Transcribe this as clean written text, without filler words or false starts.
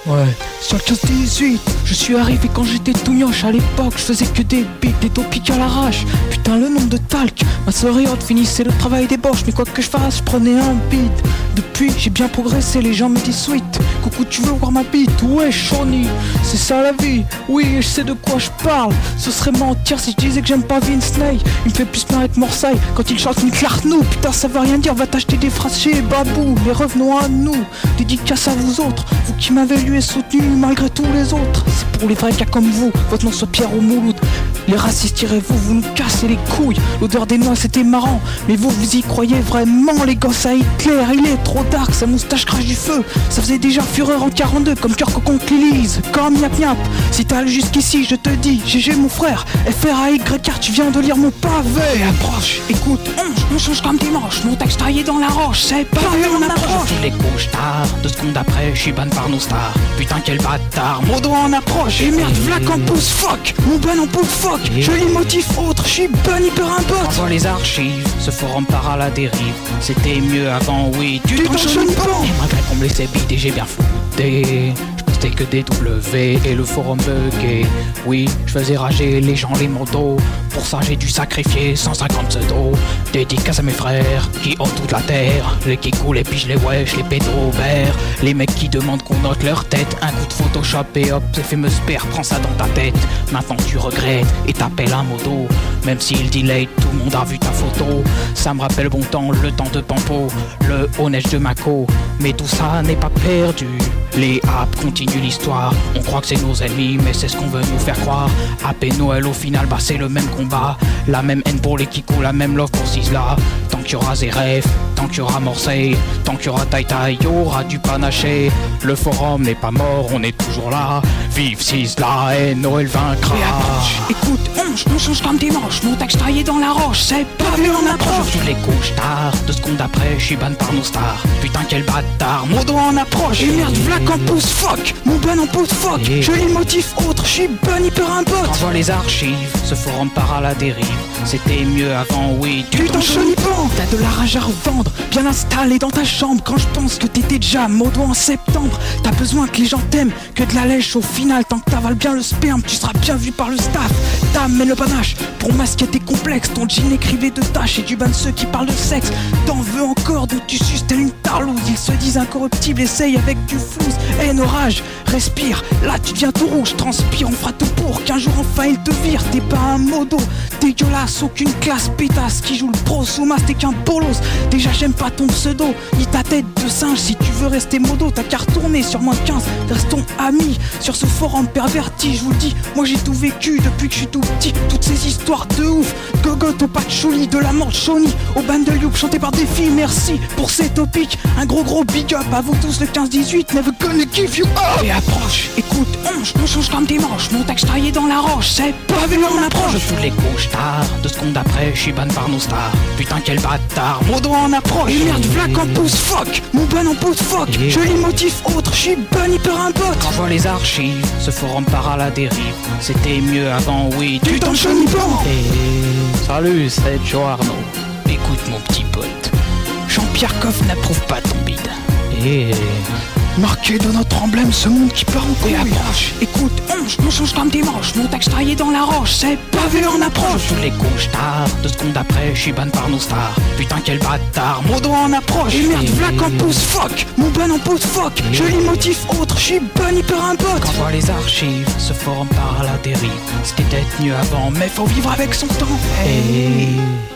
Ouais. Sur le 15-18, je suis arrivé quand j'étais tout mioche. À l'époque, je faisais que des beats, des topics à l'arrache. Putain, le nombre de talc. Ma sœur finissait le travail des boches. Mais quoi que je fasse, je prenais un beat. Depuis, j'ai bien progressé, les gens me disent sweet. Coucou, tu veux voir ma bite? Ouais, Shawnee, c'est ça la vie. Oui, je sais de quoi je parle. Ce serait mentir si je disais que j'aime pas Vince Neil. Il me fait plus marrer que Morsay quand il chante Nick Larnou. Putain, ça veut rien dire, va t'acheter des phrases chez Babou. Mais revenons à nous, dédicace à vous autres. Vous qui m'avez lu et soutenu malgré tous les autres. C'est pour les vrais gars comme vous, votre nom soit Pierre ou Mouloud. Les racistes, tirez-vous, vous nous cassez les couilles. L'odeur des noix c'était marrant, mais vous y croyez vraiment? Les gosses à Hitler, il est trop dark, sa moustache crache du feu. Ça faisait déjà fureur en 42, comme cœur contre l'Élise. Comme Yap Yap, si t'as allé jusqu'ici, je te dis GG mon frère, FRAY car tu viens de lire mon pavé. Approche, écoute, on change comme des manches. Mon texte taillé dans la roche, c'est pavé en approche. Je les couches tard, 2 secondes après, je suis ban par nos stars. Putain quel bâtard, Modo en approche. Et merde, vlac en pouce, fuck. Mon ban en pouce, fuck. Joli motif autre, je suis ban hyper un bot. Envoie les archives, ce forum part à la dérive. C'était mieux avant, oui, tu t'enchaînes pas. Et malgré qu'on me laissait biter, j'ai bien fouté. Je postais que des W et le forum bugué. Oui, je faisais rager les gens, les motos. Pour ça j'ai dû sacrifier 150 pseudos. Dédicace à mes frères qui ont toute la terre. Les kikous, les piges, les wesh, les pédos verts. Les mecs qui demandent qu'on note leur tête. Un coup de Photoshop et hop, c'est fameux père, prends ça dans ta tête. Maintenant tu regrettes et t'appelles un modo. Même s'il delay, tout le monde a vu ta photo. Ça me rappelle bon temps, le temps de Pampo, le honnête de Mako. Mais tout ça n'est pas perdu. Les apps continuent l'histoire. On croit que c'est nos ennemis, mais c'est ce qu'on veut nous faire croire. App et Noël au final, bah c'est le même combat. La même haine pour les Kiko, la même love pour Sisla. Tant qu'il y aura Zeref, tant qu'il y aura Morsay, tant qu'il y aura Tai Tai, il y aura du panaché. Le forum n'est pas mort, on est toujours là. Vive Sisla et Noël vaincra. Écoute, on change comme des manches. Mon texte taillé dans la roche, c'est pavé en approche. Je les couches tard, 2 secondes après, je suis ban par nos stars. Putain quel bâtard, Modo en approche. Et merde, vlac en pouce, fuck. Mon ban en pouce, fuck. Joli motif autre, je suis ban hyper un bot. Envoie les archives, ce forum part à la dérive. C'était mieux avant, oui, tu t'enchaînes pas. T'as de la rage à revendre, bien installé dans ta chambre. Quand je pense que t'étais déjà Modo en septembre. T'as besoin que les gens t'aiment, que de la lèche au final. Tant que t'avales bien le sperme, tu seras bien vu par le staff. T'amènes le panache pour masquer tes complexes. Ton jean écrivait de tâches et du ban ceux qui parlent de sexe. T'en veux encore, donc tu suces telle une tarlouse. Ils se disent incorruptibles, essaye avec du flouze. Haine, orage, respire, là tu deviens tout rouge. Transpire, on fera tout pour qu'un jour enfin il te vire. T'es pas un modo, dégueulasse, aucune classe pétasse. Qui joue le pro sous masse, t'es qu'un bolos. Déjà j'aime pas ton pseudo, ni ta tête de singe. Si tu veux rester modo, t'as qu'à retourner sur moins 15. Restons amis sur ce forum perverti. Je vous le dis, moi j'ai tout vécu depuis que je suis tout petit. Toutes ces histoires de ouf, Gogot au patchouli, de la mort de Shawnee au ban de Youp chanté par des filles. Merci pour ces topics, un gros big up à vous tous le 15-18. Never gonna give you up. Et approche, écoute, on change comme des manches. Mon texte taillé dans la roche, c'est pavé en approche. Je fous les couches tard, 2 secondes après, je suis ban par nos stars. Putain quel bâtard, Modo en approche. Et merde, vlac en pouce, fuck. Mon ban en pouce, fuck. Joli motif autre, je suis ban hyper un bot. Envoie les archives, ce forum part à la dérive. C'était mieux avant, oui, tu t'enchaînes pas. Salut, c'est Joe Arnaud. Écoute mon petit pote, Jean-Pierre Coff n'approuve pas ton bide. Marqué de notre emblème, ce monde qui part en couille. Approche, écoute, on change comme des manches. Mon texte taillé dans la roche, c'est pavé en approche. Je fous les couches tard, 2 secondes après, je suis ban par nos stars. Putain quel bâtard, Modo en approche. Et merde, vlac en pouce, fuck. Mon ban en pouce, fuck. Joli motif autre, je suis ban hyper un bot. Envoie les archives, ce forum part à la dérive. C'était peut-être mieux avant, mais faut vivre avec son temps.